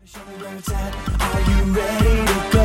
Show me where it's at. Are you ready to go?